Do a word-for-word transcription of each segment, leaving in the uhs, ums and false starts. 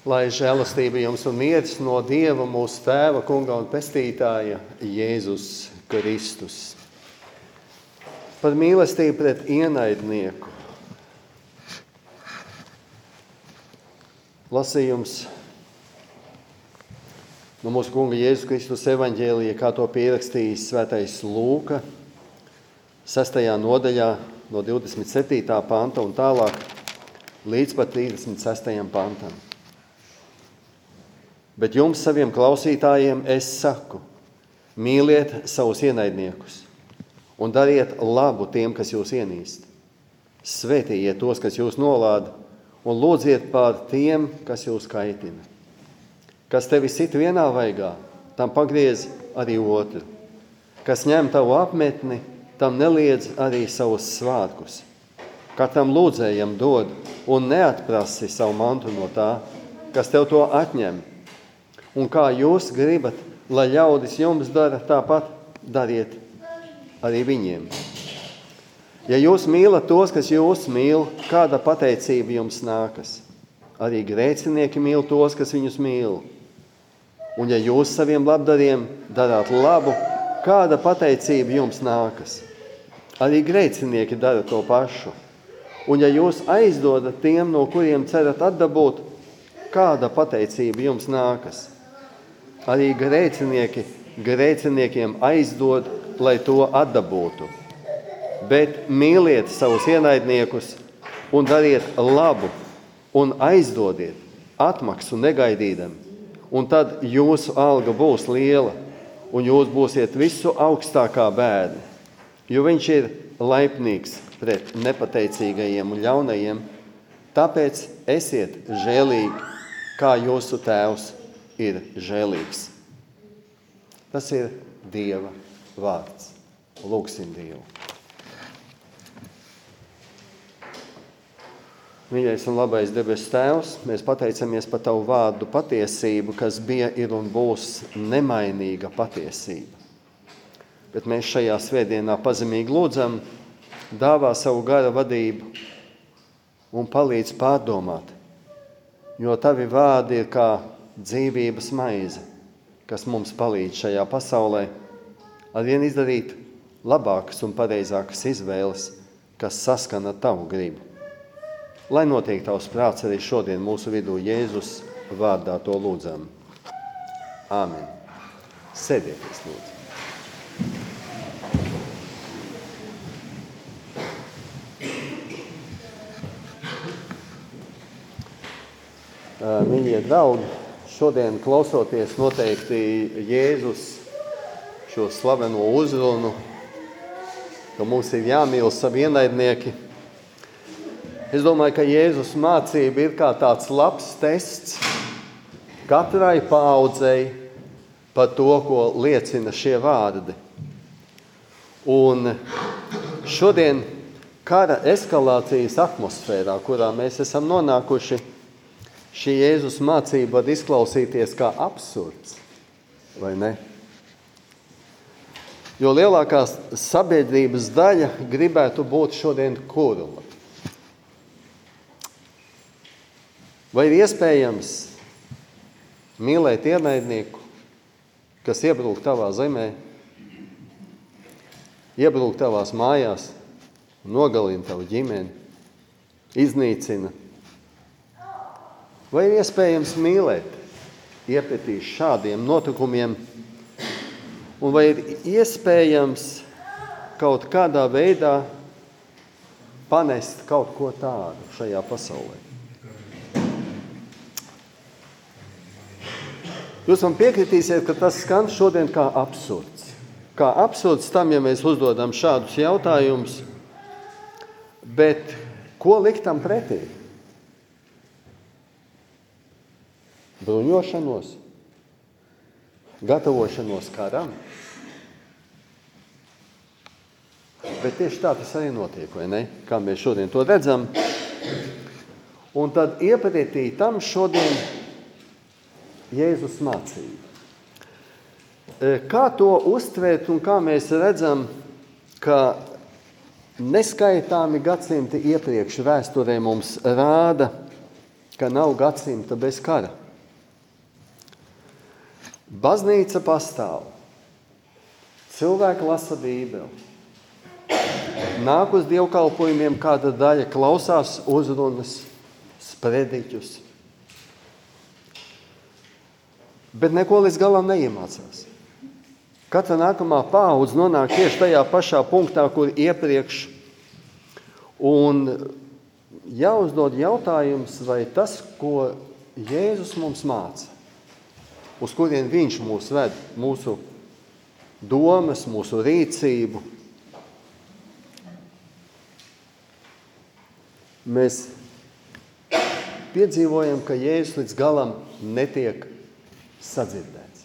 Lai žēlastība jums un miers no Dieva, mūsu Tēva, Kunga un Pestītāja, Jēzus Kristus. Par mīlestību pret ienaidnieku. Lasījums no mūsu Kunga Jēzus Kristus evaņģēlija, kā to pierakstījis svētais Lūka, sestajā nodaļā no divdesmit septītā panta un tālāk līdz pat trīsdesmit sestajam pantam. Bet jums, saviem klausītājiem, es saku, mīliet savus ienaidniekus un dariet labu tiem, kas jūs ienīst. Svētījiet tos, kas jūs nolāda, un lūdziet pār tiem, kas jūs kaitina. Kas tevi sit vienā vaigā, tam pagriez arī otru. Kas ņem tavu apmetni, tam neliedz arī savus svārkus. Katram lūdzējam dod un neatprasi savu mantu no tā, kas tev to atņem. Un kā jūs gribat, lai ļaudis jums dara, tāpat dariet arī viņiem. Ja jūs mīlat tos, kas jūs mīl, kāda pateicība jums nākas? Arī grēcinieki mīl tos, kas viņus mīl. Un ja jūs saviem labdariem darāt labu, kāda pateicība jums nākas? Arī grēcinieki dara to pašu. Un ja jūs aizdodat tiem, no kuriem cerat atdabūt, kāda pateicība jums nākas? Arī grēcinieki grēciniekiem aizdod, lai to atdabūtu. Bet mīliet savus ienaidniekus un dariet labu un aizdodiet atmaksu negaidīdami. Un tad jūsu alga būs liela un jūs būsiet visu augstākā bērni. Jo viņš ir laipnīgs pret nepateicīgajiem un ļaunajiem, tāpēc esiet žēlīgi, kā jūsu tēvs ir žēlīgs. Tas ir Dieva vārds. Lūgsim Dievu. Mīļais un labais debesu Tēvs, mēs pateicamies par Tavu vārdu patiesību, kas bija, ir un būs nemainīga patiesība. Bet mēs šajā svētdienā pazemīgi lūdzam, dāvā savu gara vadību un palīdz pārdomāt, jo Tavi vārdi ir kā dzīvības maize, kas mums palīdz šajā pasaulē arvien izdarīt labākas un pareizākas izvēles, kas saskana Tavu gribu. Lai notiek Tavs prāts arī šodien mūsu vidū Jēzus vārdā to lūdzam. Āmen. Sēdieties, lūdzu. Mīļie draugi, šodien klausoties noteikti Jēzus šo slaveno uzrunu, ka mums ir jāmīl savi ienaidnieki. Es domāju, ka Jēzus mācība ir kā tāds labs tests katrai paaudzei par to, ko liecina šie vārdi. Un šodien kara eskalācijas atmosfērā, kurā mēs esam nonākuši, šī Jēzus mācība var izklausīties kā absurds, vai ne? Jo lielākā sabiedrības daļa gribētu būt šodien kurla. Vai ir iespējams mīlēt ienaidnieku, kas iebrūk tavā zemē, iebrūk tavās mājās, nogalina tavu ģimeni, iznīcina? Vai ir iespējams mīlēt, iepetīs šādiem notikumiem, un vai ir iespējams kaut kādā veidā panest kaut ko tādu šajā pasaulē? Jūs man piekritīsiet, ka tas skan šodien kā absurds. Kā absurds tam, ja mēs uzdodam šādus jautājumus, bet ko likt tam pretī? Bruņošanos, gatavošanos karam. Bet tieši tā tas arī notiek, vai ne? Kā mēs šodien to redzam. Un tad iepratī tam šodien Jēzus mācība. Kā to uztvērt un kā mēs redzam, ka neskaitāmi gadsimti iepriekš vēsturē mums rāda, ka nav gadsimta bez kara. Baznīca pastāv. Cilvēki lasa Bībeli. Nāk uz dievkalpojumiem, kāda daļa klausās uzrunas, sprediķus. Bet neko līdz galam neiemācās. Katra nākamā paudze nonāk tieši tajā pašā punktā, kur iepriekš. Un jāuzdod jautājums, vai tas, ko Jēzus mums māca, uz kurien viņš mūs ved, mūsu domas, mūsu rīcību, mēs piedzīvojam, ka Jēzus līdz galam netiek sadzirdēts.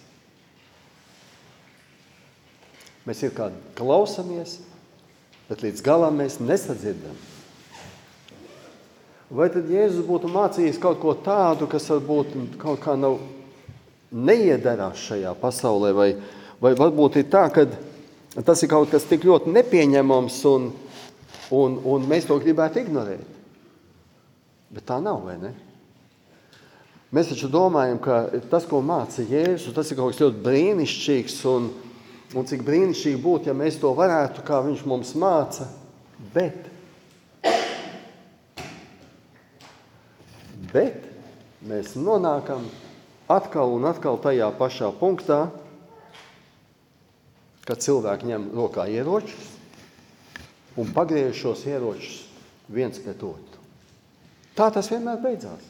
Mēs ir kā klausamies, bet līdz galam mēs nesadzirdam. Vai tad Jēzus būtu mācījis kaut ko tādu, kas varbūt kaut kā nav neiedarās šajā pasaulē, vai, vai varbūt ir tā, ka tas ir kaut kas tik ļoti nepieņemams un, un, un mēs to gribētu ignorēt. Bet tā nav, vai ne? Mēs taču domājam, ka tas, ko māca Jēzus, tas ir kaut kas ļoti brīnišķīgs, un, un cik brīnišķīgi būtu, ja mēs to varētu, kā viņš mums māca, bet, bet mēs nonākam atkal un atkal tajā pašā punktā, kad cilvēki ņem rokā ieročus un pagriež šos ieročus viens pret otru. Tā tas vienmēr beidzās.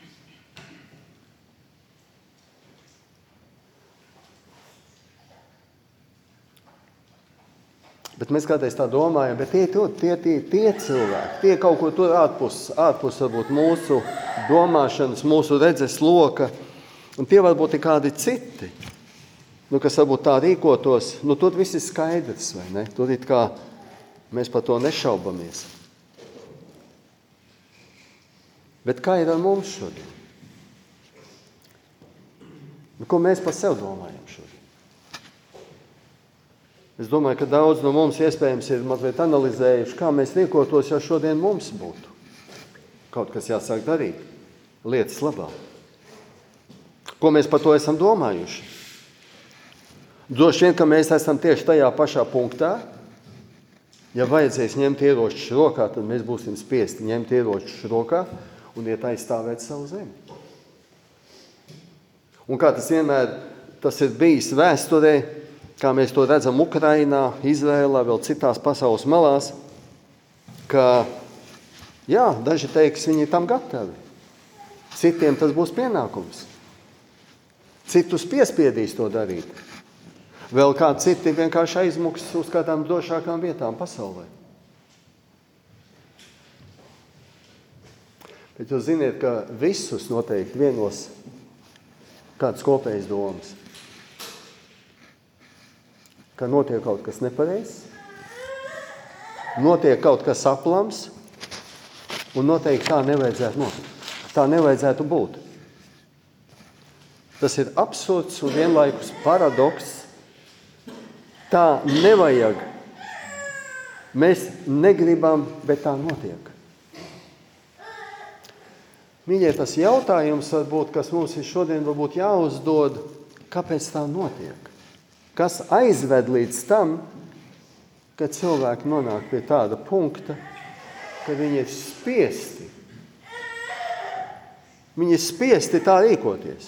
Bet mēs kādreiz tā domājam, bet tie, tie, tie, tie cilvēki, tie kaut ko tur ārpus, ārpus varbūt mūsu domāšanas, mūsu redzes loka, un tie varbūt ir kādi citi, nu, kas varbūt tā rīkotos, nu, tur viss ir skaidrs, vai ne? Tur ir kā mēs par to nešaubamies. Bet kā ir ar mums šodien? Nu, ko mēs par sev domājam šodien? Es domāju, ka daudz no mums iespējams ir mazliet analizējuši, kā mēs rīkotos, ja šodien mums būtu kaut kas jāsāk darīt lietas labā. Ko mēs par to esam domājuši? Droši vien, ka mēs esam tieši tajā pašā punktā. Ja vajadzēs ņemt ieročus rokā, tad mēs būsim spiesti ņemt ieročus rokā un iet aizstāvēt savu zemi. Un kā tas vienmēr tas ir bijis vēsturē, kā mēs to redzam Ukrainā, Izrēlā, vēl citās pasaules malās, ka, jā, daži teiks, viņi ir tam gatavi. Citiem tas būs pienākums. Citus piespiedīs to darīt. Vēl kā citi vienkārši aizmuks uz kādām drošākām vietām pasaulē. Bet jūs ziniet, ka visus noteikti vienos kāds kopējs domas. Ka notiek kaut kas nepareizs, notiek kaut kas aplams, un noteikti tā nevajadzētu notikt. Tā nevajadzētu būt. Tas ir absurds un vienlaikus paradoks. Tā nevajag. Mēs negribam, bet tā notiek. Mīļie, tas jautājums varbūt, kas mums ir šodien varbūt jāuzdod, kāpēc tā notiek? Kas aizved līdz tam, kad cilvēki nonāk pie tāda punkta, ka viņi ir spiesti. Viņi ir spiesti tā rīkoties.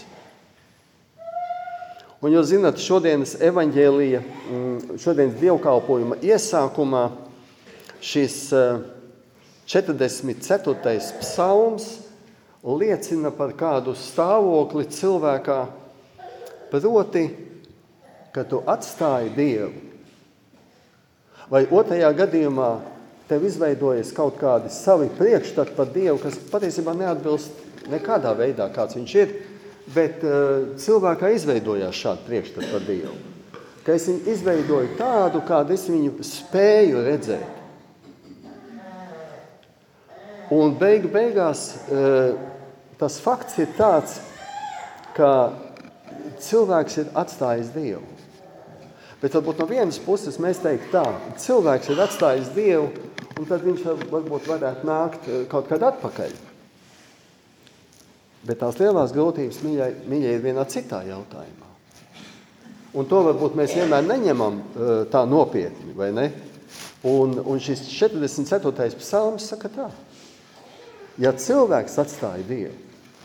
Un jūs zināt, šodienas evaņģēlija, šodienas dievkalpojuma iesākumā šis četrdesmit ceturtais psalms liecina par kādu stāvokli cilvēkā, proti, ka tu atstāji Dievu. Vai otrajā gadījumā tev izveidojas kaut kādi savi priekšstati par Dievu, kas patiesībā neatbilst nekādā veidā, kāds viņš ir, bet uh, cilvēkā izveidojās šādi priekšstati par Dievu. Ka es viņu izveidoju tādu, kādu es viņu spēju redzēt. Un beigu beigās uh, tas fakts ir tāds, ka cilvēks ir atstājis Dievu. Bet varbūt no vienas puses mēs teikt tā, cilvēks ir atstājis Dievu, un tad viņš varbūt varētu nākt kaut kad atpakaļ. Bet tās lielās grūtības, mīļai, mīļai, ir vienā citā jautājumā. Un to varbūt mēs vienmēr neņemam tā nopietni, vai ne? Un, un šis četrdesmit ceturtais psalms saka tā. Ja cilvēks atstāja Dievu,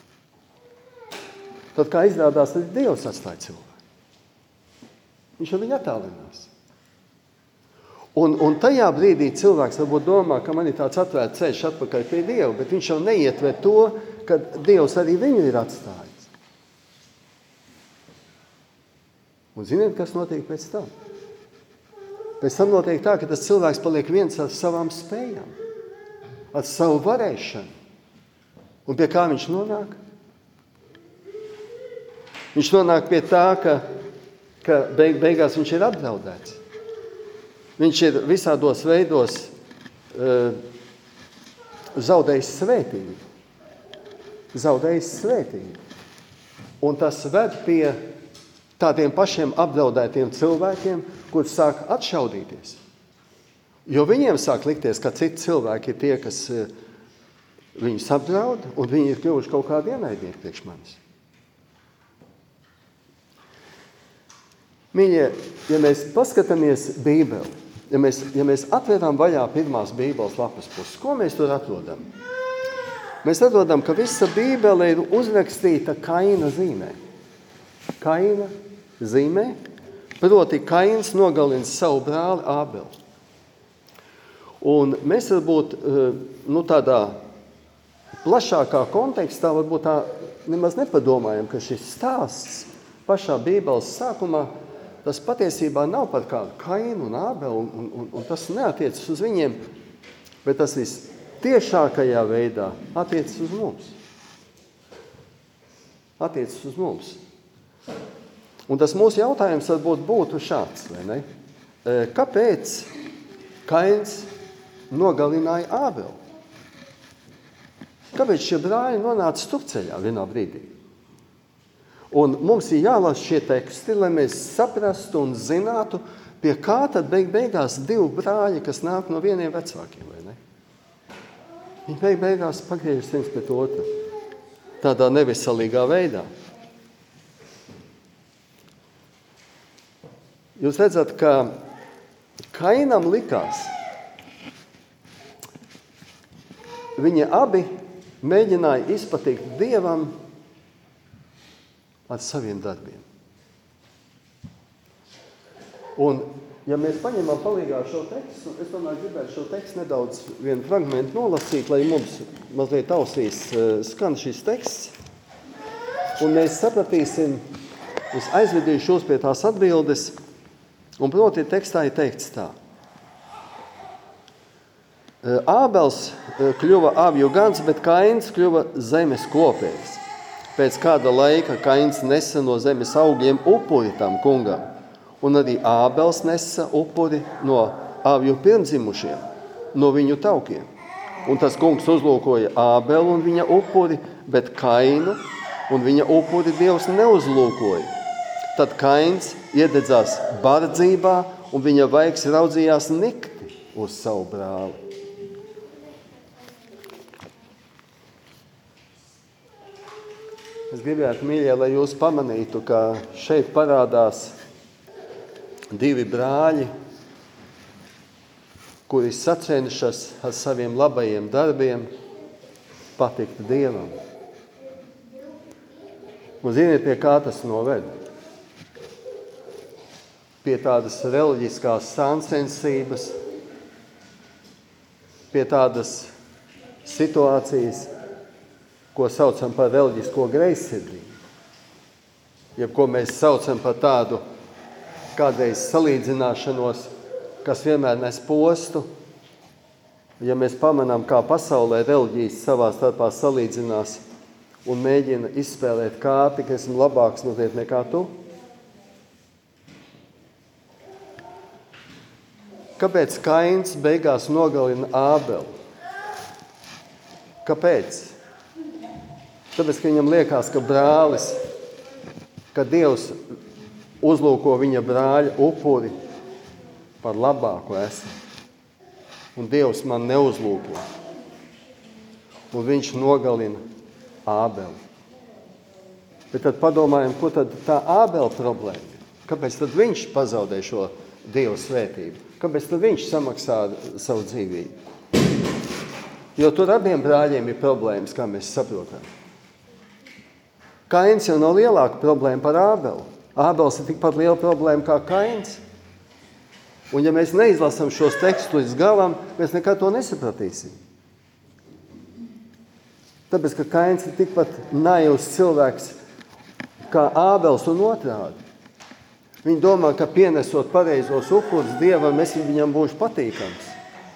tad kā izrādās, tad Dievs atstāja cilvēku. Viņš jau viņu attālinās. Un, un tajā brīdī cilvēks varbūt domā, ka man ir tāds atvērts ceļš atpakaļ pie Dieva, bet viņš jau neietver to, ka Dievs arī viņu ir atstājis. Un ziniet, kas notiek pēc tam? Pēc tam notiek tā, ka tas cilvēks paliek viens ar savām spējām, ar savu varēšanu. Un pie kā viņš nonāk? Viņš nonāk pie tā, ka, ka beig, beigās viņš ir apdraudēts. Viņš ir visādos veidos uh, zaudējis svētību. Zaudējis svētību. Un tas ved pie tādiem pašiem apdraudētiem cilvēkiem, kurus sāk atšaudīties. Jo viņiem sāk likties, ka citi cilvēki ir tie, kas uh, viņus apdraud, un viņi ir kļuvuši kaut kādi ienaidnieki priekš manis. Mīļie, ja mēs paskatāmies Bībeli, ja mēs, ja mēs atveram vaļā pirmās Bībeles lapas puses, ko mēs tur atrodam? Mēs atrodam, ka visa Bībele ir uzrakstīta Kaina zīmē. Kaina zīmē, proti Kains nogalina savu brāli Ābeli. Un mēs varbūt nu, tādā plašākā kontekstā varbūt tā nemaz nepadomājam, ka šis stāsts pašā Bībeles sākumā tas patiesībā nav par kādu Kainu un Ābeli, un, un, un tas neatiecas uz viņiem, bet tas viss tiešākajā veidā attiecas uz mums. Attiecas uz mums. Un tas mūsu jautājums varbūt būtu šāds, vai ne? Kāpēc Kains nogalināja Ābeli? Kāpēc šie brāļi nonāca stupceļā vienā brīdī? Un mums ir jālasa šie teksti, lai mēs saprastu un zinātu, pie kā tad beig beigās divi brāļi, kas nāk no vieniem vecākiem, vai ne? Viņi beig beigās pagriežas viens pret otru tādā neveselīgā veidā. Jūs redzat, ka Kainam likās, viņi abi mēģināja izpatikt Dievam ar saviem darbiem. Un, ja mēs paņemam palīgā šo tekstu, es domāju, gribētu šo tekstu nedaudz vienu fragmentu nolasīt, lai mums mazliet ausīs skan šis teksts. Un mēs sapratīsim, es aizvedīšu jūs pie tās atbildes, un proti tekstā ir teikts tā. Ābels kļuva avju gans, bet Kains kļuva zemes kopējs. Pēc kāda laika Kains nesa no zemes augļiem upuri tam kungam, un arī Ābels nesa upuri no avju pirmdzimušiem, no viņu taukiem. Un tas kungs uzlūkoja Ābelu un viņa upuri, bet Kainu un viņa upuri Dievs neuzlūkoja. Tad Kains iededzās bardzībā, un viņa vaigs raudzījās nikti uz savu brāli. Es gribētu, mīļie, lai jūs pamanītu, ka šeit parādās divi brāļi, kuri sacenšas ar saviem labajiem darbiem patikt Dievam. Un ziniet, pie kā tas noved? Pie tādas reliģiskās sāncensības, pie tādas situācijas, ko saucam par reliģisko greizsirdību, jeb ko mēs saucam par tādu kādreiz salīdzināšanos, kas vienmēr nes postu. Ja mēs pamanām, kā pasaulē reliģijas savā starpā salīdzinās un mēģina izspēlēt kārti, ka esmu labāks notiek nekā tu. Kāpēc Kains beigās nogalina Ābeli? Kāpēc? Tāpēc, ka viņam liekas, ka brālis, ka Dievs uzlūko viņa brāļa upuri par labāku esmu. Un Dievs man neuzlūko. Un viņš nogalina Ābeli. Bet tad padomājam, ko tad tā Ābela problēma ir? Kāpēc tad viņš pazaudē šo Dievu svētību? Kāpēc tad viņš samaksā savu dzīvību? Jo tur abiem brāļiem ir problēmas, kā mēs saprotam. Kains jau nav lielāka problēma par Ābelu. Ābels ir tikpat liela problēma kā Kains. Un ja mēs neizlasām šos tekstus līdz galam, mēs nekad to nesapratīsim. Tāpēc, ka Kains ir tikpat naivs cilvēks kā Ābels un otrādi. Viņi domā, ka pienesot pareizos upurus Dievam, es viņam būšu patīkams.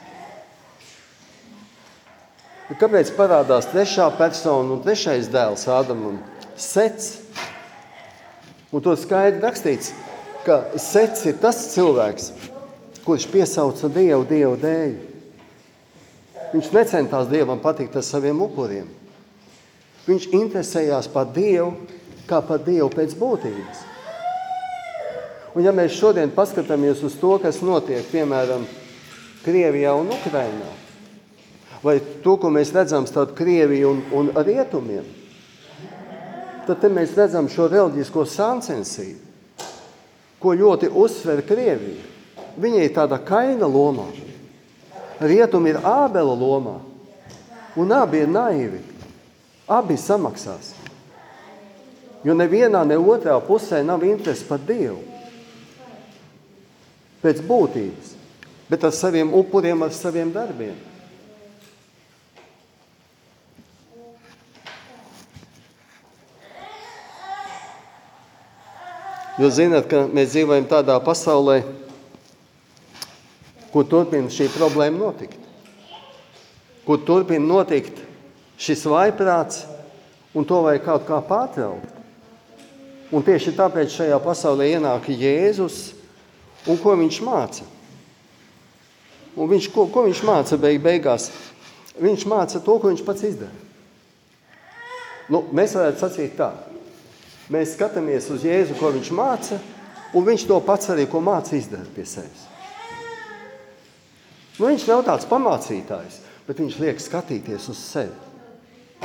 Kāpēc parādās trešā persona un trešais dēls Ādam un Sets? Un to skaidri rakstīts, ka Sets ir tas cilvēks, kurš piesauca Dievu Dievu dēļ. Viņš necentās Dievam patikt ar saviem upuriem. Viņš interesējās par Dievu kā par Dievu pēc būtības. Un ja mēs šodien paskatāmies uz to, kas notiek, piemēram, Krievijā un Ukrainā, vai to, ko mēs redzam starp Krieviju un, un rietumiem, tad te mēs redzam šo reliģisko sāncensību, ko ļoti uzsver Krievija. Viņa ir tāda Kaina lomā. Rietumi ir Ābela lomā. Un abi ir naivi. Abi samaksās. Jo nevienā, ne otrā pusē nav interesi par Dievu. Pēc būtības. Bet ar saviem upuriem, ar saviem darbiem. Jūs zināt, ka mēs dzīvojam tādā pasaulē, kur turpina šī problēma notikt. Kur turpina notikt šis vaiprāts, un to vajag kaut kā pārtraukt. Un tieši tāpēc šajā pasaulē ienāk Jēzus, un ko viņš māca? Un viņš, ko, ko viņš māca beig, beigās? Viņš māca to, ko viņš pats izdara. Nu, mēs varētu sacīt tā. Mēs skatāmies uz Jēzu, ko viņš māca, un viņš to pats arī, ko māca, izdara pie sevis. Nu, viņš nav tāds pamācītājs, bet viņš liek skatīties uz sevi.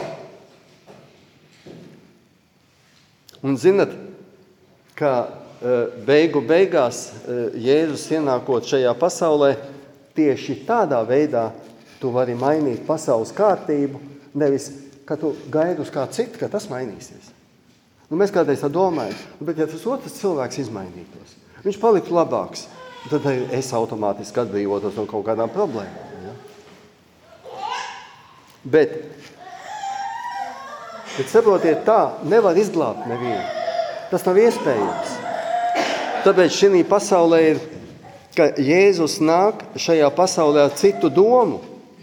Un zinat, ka beigu beigās Jēzus ienākot šajā pasaulē, tieši tādā veidā tu vari mainīt pasaules kārtību, nevis, ka tu gaidi uz kā citu, ka tas mainīsies. Nu, mēs kādreiz tā domājam, bet ja tas otrs cilvēks izmainītos, viņš paliktu labāks, tad es automātiski atbrīvotos no kaut kādām problēmām. Ja? Bet, bet saprotiet, tā nevar izglābt nevienu. Tas nav iespējams. Tāpēc šī pasaulē ir, ka Jēzus nāk šajā pasaulē ar citu domu.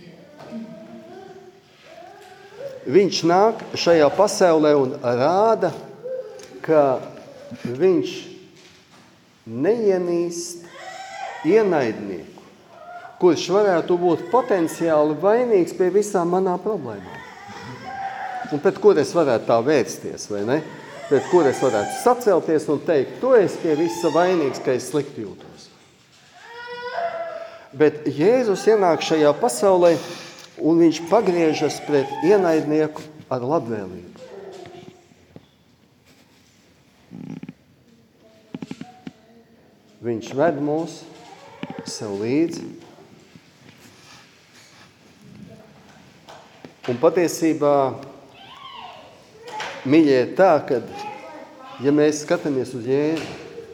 Viņš nāk šajā pasaulē un rāda, ka viņš neienīst ienaidnieku, kurš varētu būt potenciāli vainīgs pie visām manām problēmām. Un pret kur es varētu tā vērsties, vai ne? Pret kur es varētu sacelties un teikt, tu esi pie visa vainīgs, ka es slikti jūtos. Bet Jēzus ienāk šajā pasaulē, un viņš pagriežas pret ienaidnieku ar labvēlību. Viņš ved mūs sev līdzi. Un patiesībā mīļie tā, kad, ja mēs skatāmies uz Jēzu,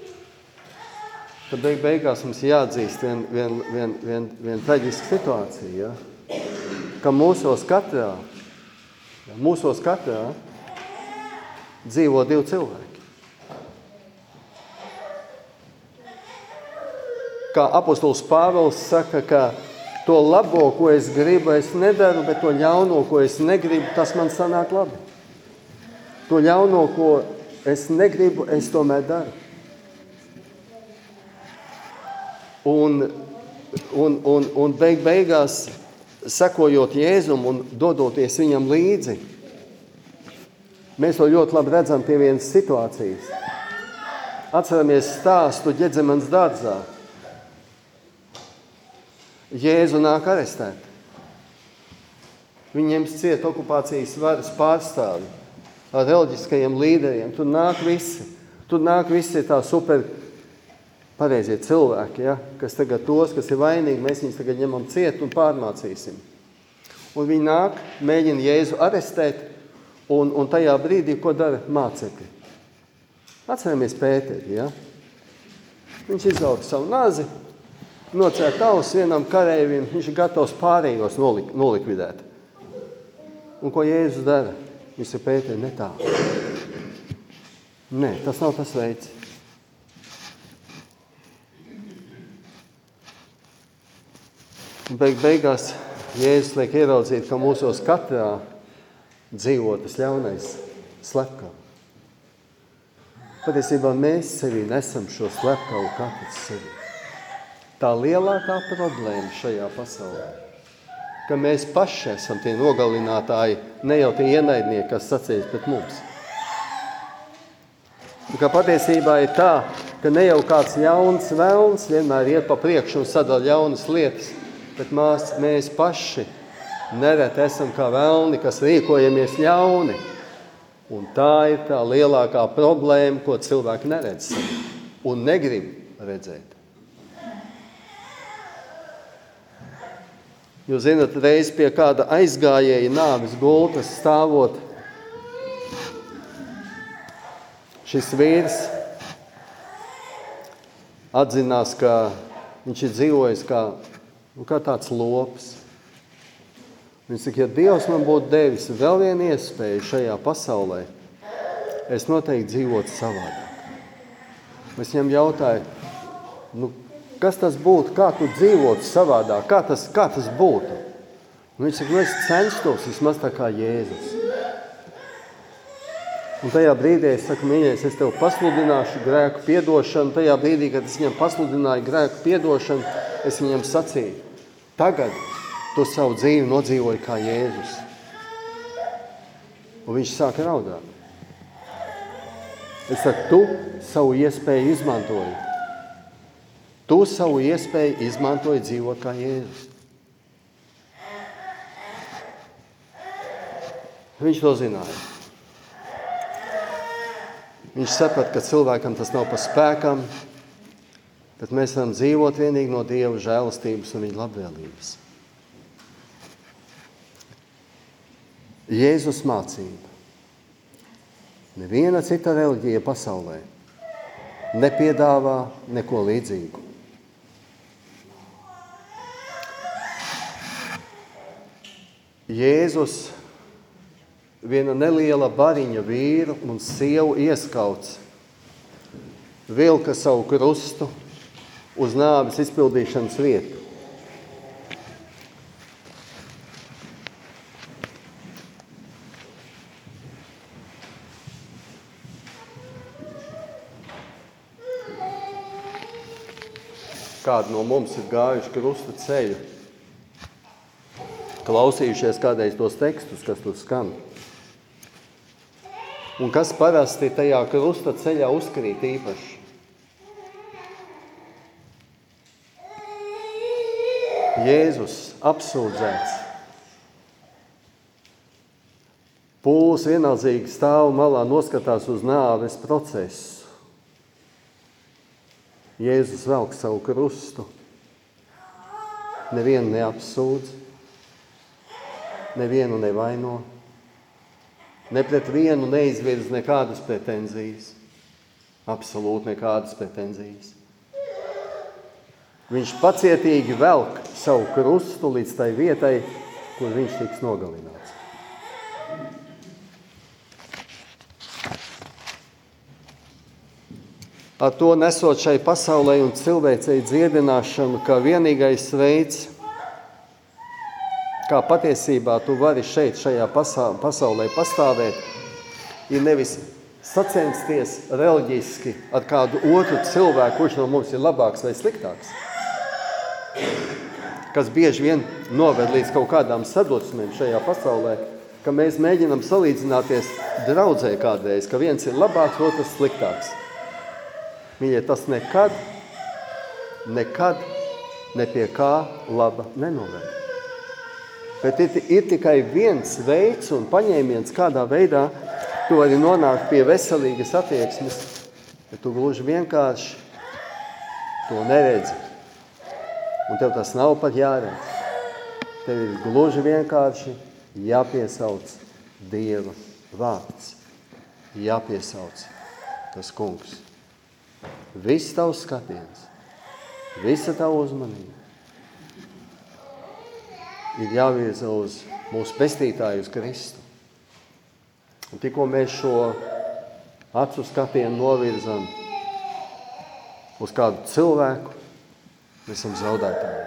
tad beig beigās mums jāatzīst vien, vien, vien, vien, vien traģiska situācija, ja? Ka mūsos katrā, mūsos katrā dzīvo divi cilvēki. Kā apostols Pāvils saka, ka to labo, ko es gribu, es nedaru, bet to ļauno, ko es negribu, tas man sanāk labi. To ļauno, ko es negribu, es tomēr daru. Un, un, un, un beig beigās, sekojot Jēzum un dodoties viņam līdzi, mēs to ļoti labi redzam pie vienas situācijas. Atceramies stāstu Ģedzemenes dārzā. Jēzu nāk arestēt. Viņiem ciet okupācijas varas pārstāvi. ar reliģiskajiem līderiem. Tur nāk visi. Tur nāk visi tā super pareizie cilvēki, ja? Kas tagad tos, kas ir vainīgi, mēs viņus tagad ņemam ciet un pārmācīsim. Un viņi nāk, mēģina Jēzu arestēt, un, un tajā brīdī, ko dara mācekļi. Atceramies Pēteri, ja? Viņš izvelk savu nazi, nocērt ausis vienam kareivim, viņš ir gatavs pārējos nolik, nolikvidēt. Un ko Jēzus dara? Viņš ir Pēteri, ne tā. Nē, tas nav tas veids. Beig, beigās Jēzus liek ieraudzīt, ka mūsos katrā dzīvo tas ļaunais slepkavu. Patiesībā mēs sevī nesam šo slepkavu katrs sevi. Tā lielākā problēma šajā pasaulē, ka mēs paši esam tie nogalinātāji, ne jau tie ienaidnieki, kas sacīs pret mums. Ka patiesībā ir tā, ka ne jau kāds ļauns velns vienmēr iet pa priekšu un sadala ļaunas lietas, bet mēs, mēs paši nereti esam kā velni, kas rīkojamies ļauni. Un tā ir tā lielākā problēma, ko cilvēki neredz sevi un negrib redzēt. Jūs zināt, reiz pie kāda aizgājēja nāves gultas stāvot, šis vīrs atzinās, ka viņš ir dzīvojis kā, kā tāds lops. Viņš saka, ja Dievs man būtu devis vēl vienu iespēju šajā pasaulē, es noteikti dzīvotu savādāk. Es viņam jautāju, nu, kas tas būtu, kā tu dzīvotu savādāk, kā tas, kā tas būtu? Un viņš saka, nu, es censtos vismaz tā kā Jēzus. Un tajā brīdī es saku, mīļais, es tev pasludināšu grēku piedošanu. Tajā brīdī, kad es viņam pasludināju grēku piedošanu, es viņam sacīju, tagad tu savu dzīvi nodzīvoji kā Jēzus. Un viņš sāka raudāt. Es saku, tu savu iespēju izmantoji. Tu savu iespēju izmantoji dzīvot kā Jēzus. Viņš to zināja. Viņš saprata, ka cilvēkam tas nav pa spēkam, bet mēs varam dzīvot vienīgi no Dieva žēlastības un viņa labvēlības. Jēzus mācība. Neviena cita reliģija pasaulē nepiedāvā neko līdzīgu. Jēzus viena neliela bariņa vīru un sievu ieskauts vilka savu krustu uz nāves izpildīšanas vietu. Kādi no mums ir gājuši krusta ceļu, klausījušies kādreiz tos tekstus, kas tur skan. Un kas parasti tajā krusta ceļā uzkrīt īpaši? Jēzus apsūdzēts. Pūlis vienaldzīgi stāv malā, noskatās uz nāves procesu. Jēzus velk savu krustu. Nevienu neapsūdz, nevienu nevaino. Ne pret vienu neizvirz nekādas pretenzijas. Absolūti nekādas pretenzijas. Viņš pacietīgi velk savu krustu līdz tai vietai, kur viņš tiks nogalināts. Ar to nesot šai pasaulē un cilvēcei dziedināšanu, kā vienīgais veids, kā patiesībā tu vari šeit, šajā pasaulē pastāvēt, ir nevis sacensties reliģiski ar kādu otru cilvēku, kurš no mums ir labāks vai sliktāks, kas bieži vien noved līdz kaut kādām sadursmēm šajā pasaulē, ka mēs mēģinam salīdzināties draudzē kādreiz, ka viens ir labāks, otrs sliktāks. Mīļie, tas nekad, nekad ne pie kā laba nenoved. Bet ir, ir tikai viens veids un paņēmiens, kādā veidā Tu vari nonākt pie veselīgas attieksmes, ja tu gluži vienkārši to neredzi. Un tev tas nav pat jāredz. Tev ir gluži vienkārši jāpiesauc Dieva vārds. Jāpiesauc tas kungs. Viss tavs skatiens, visa tava uzmanība ir jāvirza uz mūsu pestītāju, uz Kristu. Un tikko mēs šo acu skatienu novirzam uz kādu cilvēku, mēs esam zaudētāji.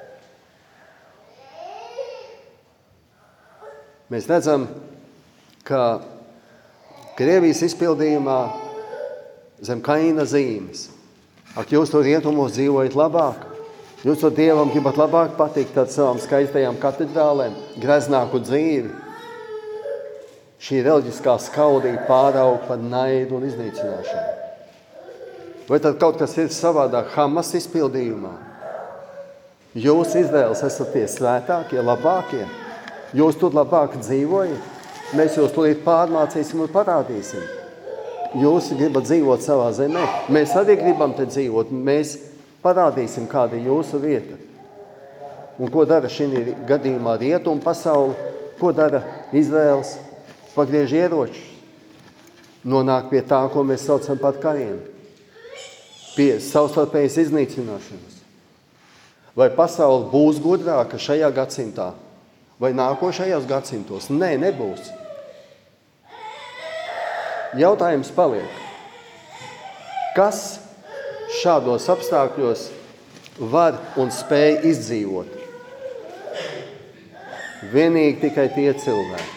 Mēs redzam, ka Krievijas izpildījumā zem Kaina zīmes. Ak, jūs to rietumos dzīvojat labāk. Jūs to Dievam gribat labāk patikt ar savām skaistajām katedrālēm, greznāku dzīvi. Šī reliģiskā skaudība pāraug par naidu un iznīcināšanu. Vai tad kaut kas ir savādāk Hamas izpildījumā? Jūs, Izraels, esat tie svētākie, labākie. Jūs tur labāk dzīvojat. Mēs jūs turīt pārmācīsim un parādīsim. Jūs gribat dzīvot savā zemē. Mēs arī gribam te dzīvot. Mēs parādīsim, kāda ir jūsu vieta. Un ko dara šī gadījumā rietumu pasauli? Ko dara Izraels? Pagriež ieročus. Nonāk pie tā, ko mēs saucam par kariem. Pie savstarpējas iznīcināšanas. Vai pasaule būs gudrāka šajā gadsimtā? Vai nākošajos gadsimtos? Nē, nebūs. Jautājums paliek. Kas šādos apstākļos var un spēj izdzīvot? Vienīgi tikai tie cilvēki,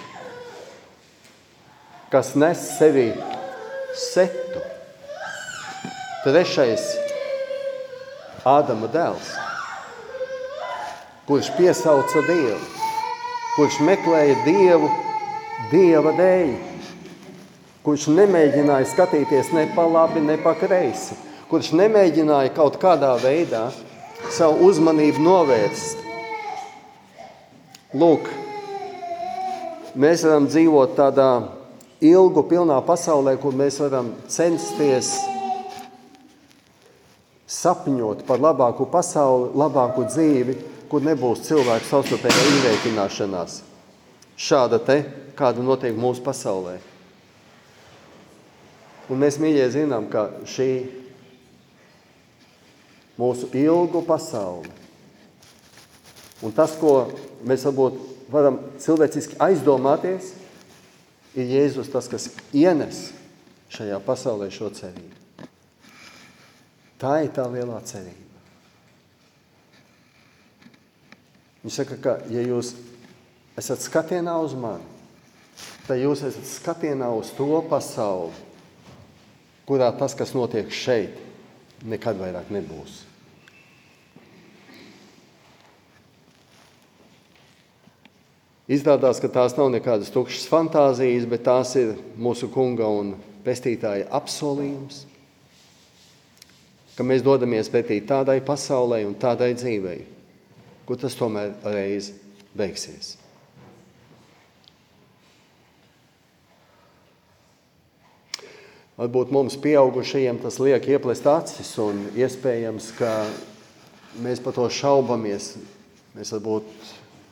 kas nes sevī setu. Trešais Ādama dēls, kurš piesauca Dievu, kurš meklēja Dievu Dieva dēļ, kurš nemēģināja skatīties ne pa labi, ne pa kreisi, kurš nemēģināja kaut kādā veidā savu uzmanību novērst. Lūk, mēs varam dzīvot tādā ilgu, pilnā pasaulē, kur mēs varam censties sapņot par labāku pasauli, labāku dzīvi, kur nebūs cilvēku savstarpējā izreikināšanās. Šāda te, kāda notiek mūsu pasaulē. Un mēs, mīļie, zinām, ka šī mūsu ilgu pasauli un tas, ko mēs varbūt varam cilvēciski aizdomāties, ir Jēzus tas, kas ienes šajā pasaulē šo cerību. Tā ir tā lielā cerība. Viņš saka, ka ja jūs esat skatienā uz mani, tad jūs esat skatienā uz to pasauli, kurā tas, kas notiek šeit, nekad vairāk nebūs. Izrādās, ka tās nav nekādas tukšas fantāzijas, bet tās ir mūsu kunga un pestītāja apsolījums, ka mēs dodamies pretī tādai pasaulē un tādai dzīvei, kur tas tomēr reiz beigsies. Varbūt mums pieaugušajiem tas liek ieplest acis un iespējams, ka mēs par to šaubamies. Mēs varbūt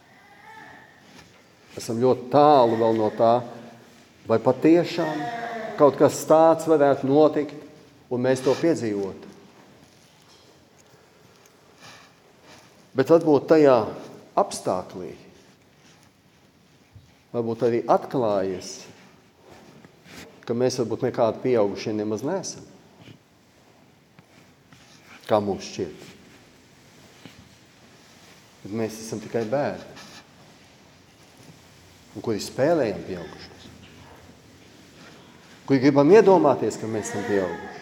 esam ļoti tālu vēl no tā, vai patiešām kaut kas tāds varētu notikt un mēs to piedzīvotu. Bet varbūt tajā apstāklī, varbūt arī atklājas, ka mēs varbūt nekādi pieaugušie nemaz neesam. Kā mums šķiet. Bet mēs esam tikai bērni. Un kuri spēlējam pieaugušos. Kuri gribam iedomāties, ka mēs esam pieauguši.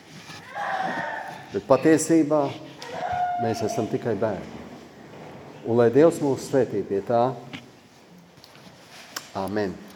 Bet patiesībā mēs esam tikai bērni. Un lai Dievs mūs svētī pie tā. Amen.